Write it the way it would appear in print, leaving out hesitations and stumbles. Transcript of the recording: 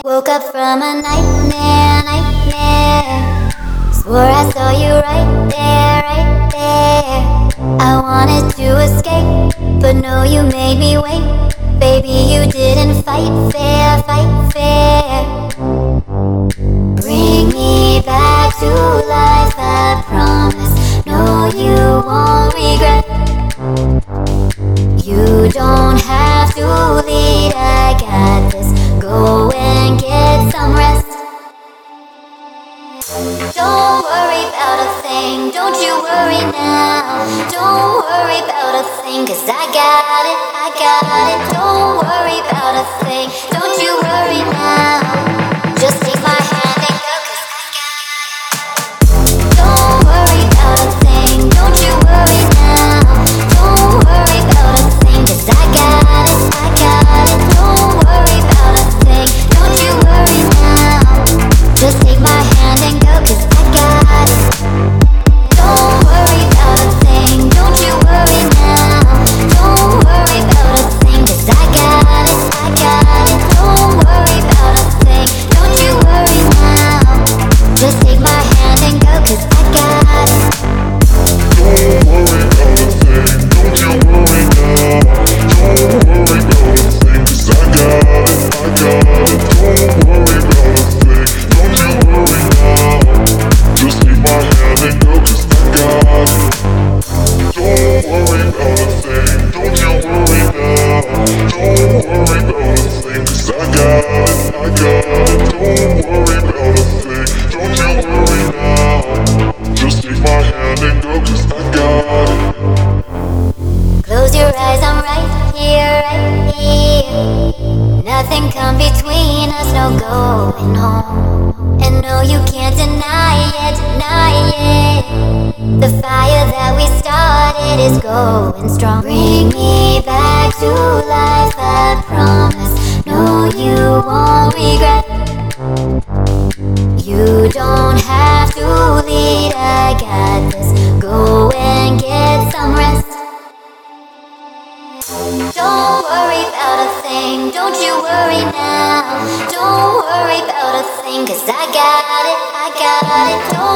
Woke up from a nightmare, nightmare. Swore I saw you right there, right there. I wanted to escape, but no, you made me wait. Baby, you didn't fight fair, fight fair. Bring me back to life, I promise. No, you won't regret. You don't have to lead, I got this. Go and get some rest. Don't worry about a thing, don't you worry now. Don't worry about a thing, 'cause I got it, I got it. Don't worry about a thing, don't you worry now. Just take my hand and go, 'cause I got it. Don't worry about a thing, don't you worry now. Don't worry about a thing, 'cause I got it, I got it. Don't worry about a thing, don't you worry now. Just take my hand and go, 'cause I got it. Don't worry about a thing, don't you worry now. Don't worry about a thing, 'cause I got it, I got it. Don't worry about a thing, don't you worry now. Just take my hand and go, 'cause I got it. Don't worry about a thing, don't you worry now. Don't worry about a thing, 'cause I got it, I got it. Don't worry about a thing, don't you worry now. Just take my hand and go, 'cause I got it. Don't worry about a thing, don't you worry now. Don't worry about a thing, 'cause I got it, I got it. Don't worry about a thing, don't you worry now. Just take my hand and go, 'cause I got it. Close your eyes, I'm right here, right here. Nothing come between us, no going home. And no, you can't deny it, deny it. The fire that we started is going strong. Bring me back to life, I promise. No, you won't regret. You don't have to lead, I got this. Go and get some rest. Don't worry about a thing, don't you worry now. Don't worry about a thing, 'cause I got it, I got it. Don't